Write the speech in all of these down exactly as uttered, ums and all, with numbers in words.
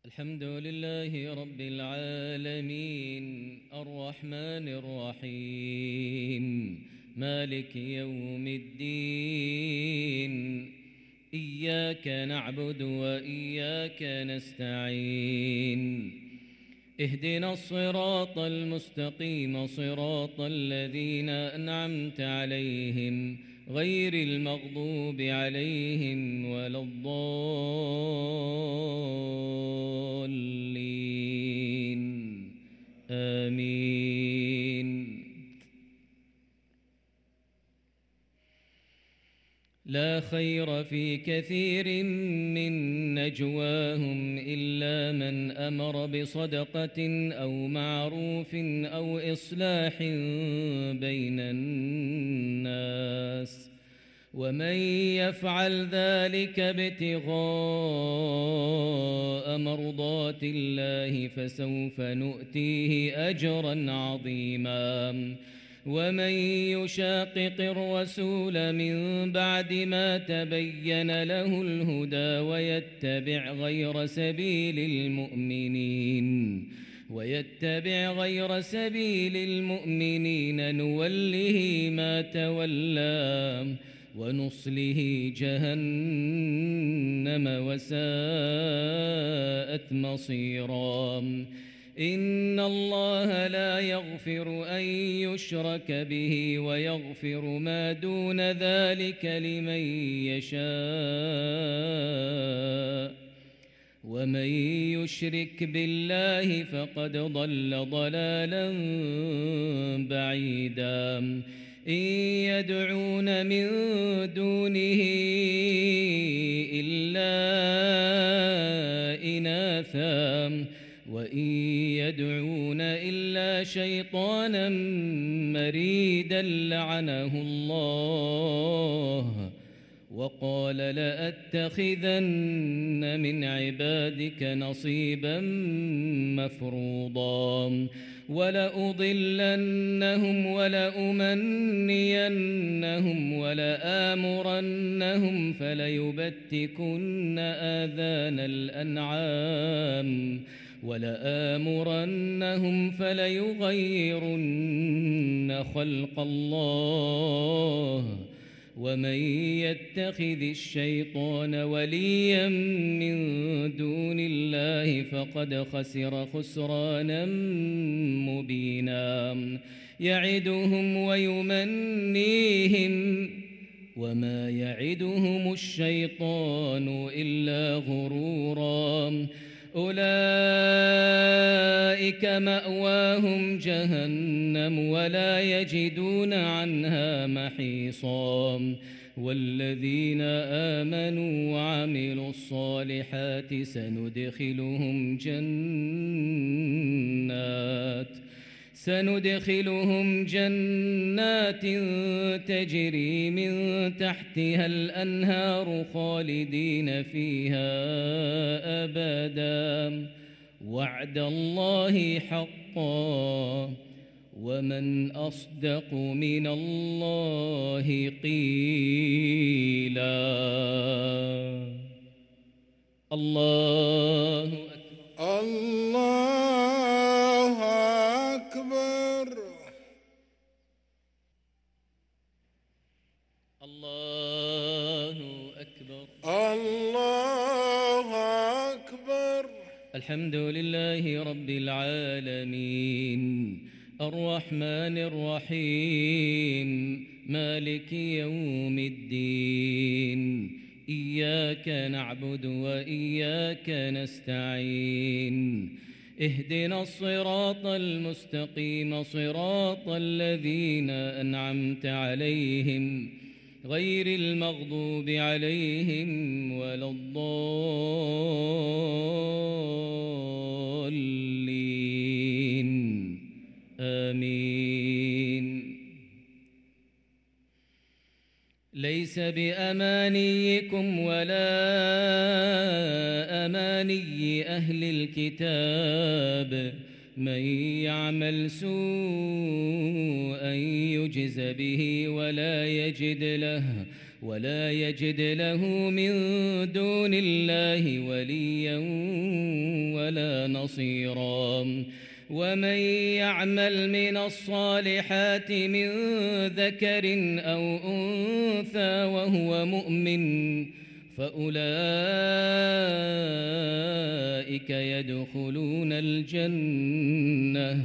الحمد لله رب العالمين الرحمن الرحيم مالك يوم الدين إياك نعبد وإياك نستعين اهدنا الصراط المستقيم صراط الذين أنعمت عليهم غير المغضوب عليهم ولا الضالين آمين. لا خير في كثير من نجواهم إلا من أمر بصدقة أو معروف أو إصلاح بين الناس ومن يفعل ذلك ابتغاء مرضات الله فسوف نؤتيه أجرا عظيما. ومن يشاقق الرسول من بعد ما تبين له الهدى ويتبع غير سبيل المؤمنين ويتبع غير سبيل المؤمنين نوله ما تولى ونصله جهنم وساءت مصيرا. إن الله لا يغفر أن يشرك به ويغفر ما دون ذلك لمن يشاء ومن يشرك بالله فقد ضل ضلالا بعيدا. إن يدعون من دونه إلا إناثا وإن يدعون إلا شيطانا مريدا لعنه الله وقال لأتخذن من عبادك نصيبا مفروضا ولأضلنهم ولأمنينهم ولآمرنهم فليبتكن آذان الأنعام ولآمرنهم فليغيرن خلق الله ومن يتخذ الشيطان وليا من دون الله فقد خسر خسرانا مبينا. يعدهم ويمنيهم وما يعدهم الشيطان إلا غرورا. أولئك مأواهم جهنم ولا يجدون عنها محيصا. والذين آمنوا وعملوا الصالحات سندخلهم جنات سندخلهم جنات تجري من تحتها الأنهار خالدين فيها أبدا وعد الله حقا ومن أصدق من الله قيلا. الله أكبر الله أكبر الله أكبر الله أكبر. الحمد لله رب العالمين الرحمن الرحيم مالك يوم الدين إياك نعبد وإياك نستعين اهدنا الصراط المستقيم صراط الذين أنعمت عليهم غير المغضوب عليهم ولا الضالين آمين. ليس بأمانيكم ولا أماني أهل الكتاب من يعمل سوءا يجز به ولا يجد له ولا يجد له من دون الله وليا ولا نصيرا ومن يعمل من الصالحات من ذكر أو أنثى وهو مؤمن فأولئك يدخلون الجنة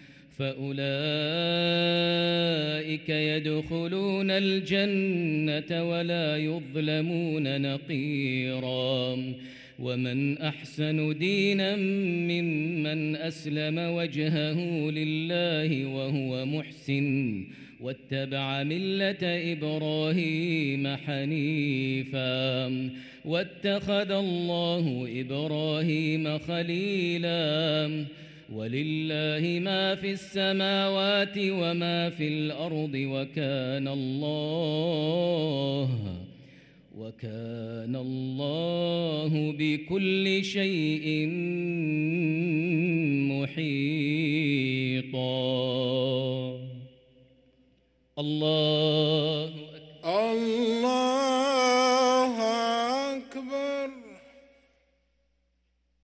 فأولئك يدخلون الجنة ولا يظلمون نقيرا ومن أحسن دينا ممن أسلم وجهه لله وهو محسن واتبع ملة إبراهيم حنيفا واتخذ الله إبراهيم خليلا ولله ما في السماوات وما في الأرض وكان الله وكان الله بكل شيء